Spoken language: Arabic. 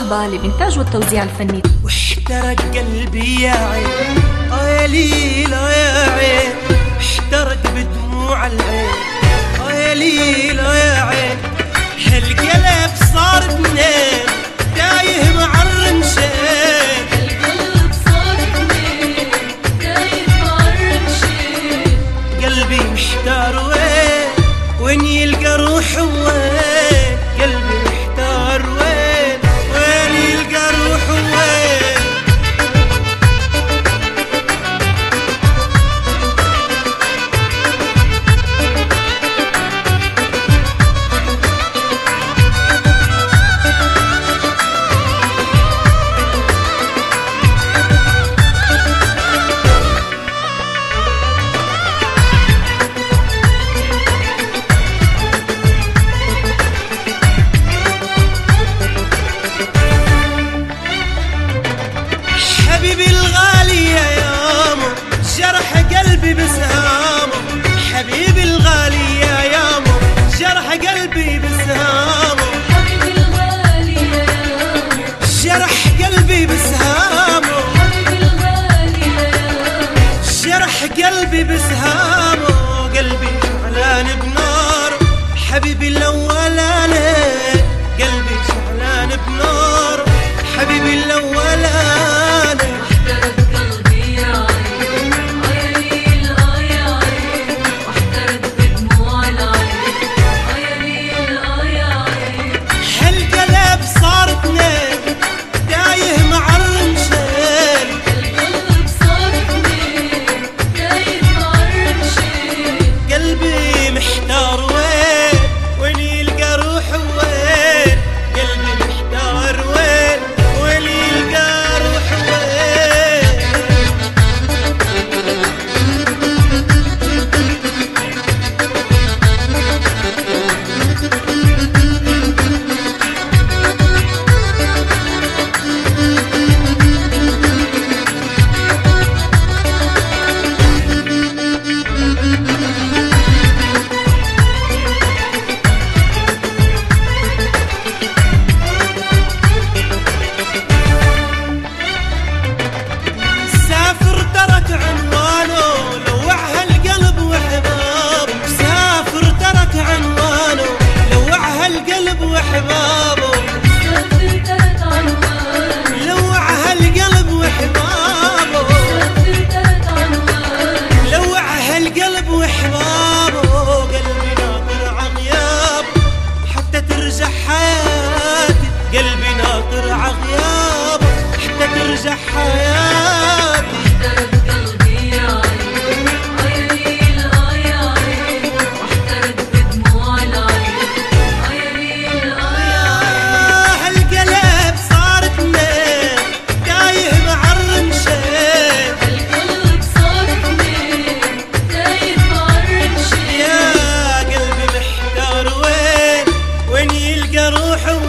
الشعبة للإنتاج والتوزيع الفني. واحترق قلبي يا عين، يا ليل يا عين، احترق بدموع العين، يا ليل يا عين. هالقلب صار اثنين تايه مع الرمشين، القلب صار اثنين تايه مع الرمشين. قلبي محتار وين يلقى روحه وين، قلبي محتار وين يلقى روحه وين. حبيبي الغالي يا يامو جرح قلبي بسهامه، حبيبي الغالي يا يامو جرح قلبي بسهامه، حبيبي الغالي يا يامو جرح قلبي بسهامه، حبيبي الغالي يا يامو جرح قلبي بسهامه. قلبي شعلان بنار حبيبي الاولاني، قلبي شعلان بنار حبيبي الاولاني. واحترق قلبي يا عين، يا ليل يا عين، واحترق بدموع العين، يا ليل يا عين. هالقلب صار اثنين تايه مع الرمشين، القلب صار اثنين تايه مع الرمشين. قلبي محتار وين يلقى روحه وين، قلبي محتار وين يلقى روحه وين. سافر ترك عنوانه لوع هالقلب وحبابه، سافر ترك عنوانه لوع هالقلب وحبابه، سافر ترك عنوان، لوع هالقلب وحبابه، سافر ترك عنوان. لوع هالقلب وحبابه. قلبي ناطر عغياب حتى ترجع حياتي، قلبي ناطر عغياب حتى ترجع حياتي. واحترق قلبي يا عين، يا ليل يا عين، واحترق بدموع العين، يا ليل يا عين. هالقلب صار اثنين تايه مع الرمشين، القلب صار اثنين تايه مع الرمشين. يا قلبي محتار وين يلقى روحه